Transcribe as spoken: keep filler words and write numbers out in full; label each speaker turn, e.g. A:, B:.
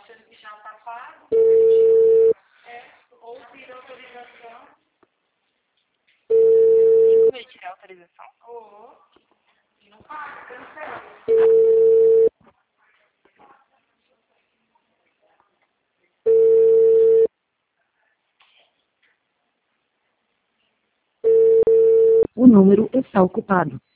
A: achando que já está pago. É, ou tira autorização.
B: Tem como ele tirar a autorização?
A: Ou não paga, cancela.
C: O número está ocupado.